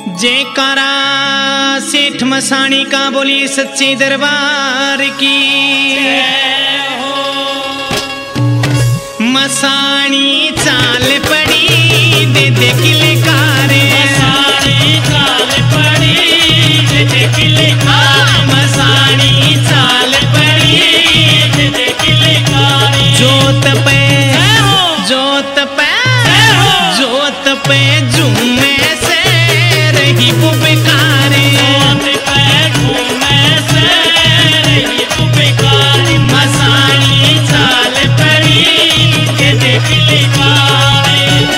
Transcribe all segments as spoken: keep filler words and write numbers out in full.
जयकारा सेठ मसाणी का बोली सच्चे दरबार की। मसाणी चाल पड़ी दे दे किले कारे, मसाणी चाल पड़ी दे दे किले कारे, मसाणी चाल पड़ी दे दे किले कारे। जोत पे जोत पे जोत पे झूमे से रही पुपकारे, जोत पे झूमे से रही पुपकारे। मसाणी चाल पड़ी दे दे किले कारे।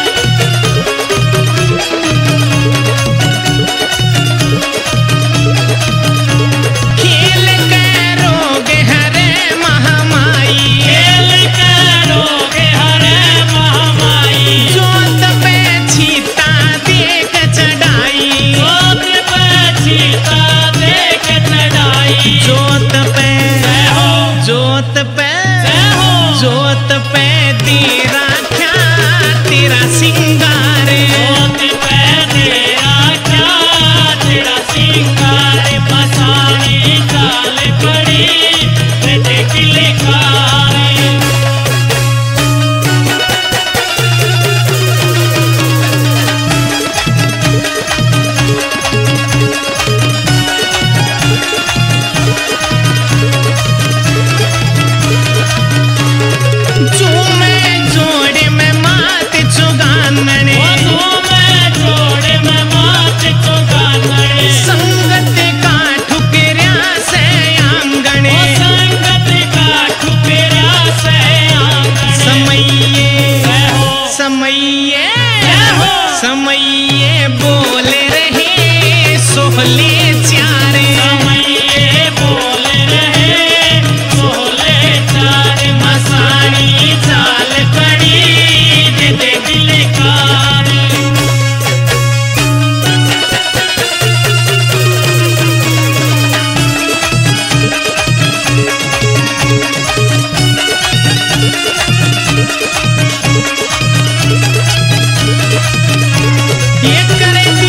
खेल के रोग हरे महामाई, खेल के रोग हरे महामाई। जोत पे छीता देख चढ़ाई, जोत पे छीता देख चढ़ाई। जोत पे जोत पे जोत पे तेरा क्या तेरा सिंगारे, जोत पे तेरा क्या तेरा सिंगार। मसाणी चाल पड़ी दे दे किले कारे। झूमे जोड़े में मात चुगानने, में जोड़े में मात चुगानने। संगत का ठुकरिया से आंगणे, संगत का ठुकरा से आंगन। समये समये समये बोल रहे सोहले चारे, समये बोल रहे बोले चार। मसाणी चाल पड़ी दे दे किले कारे। ये करे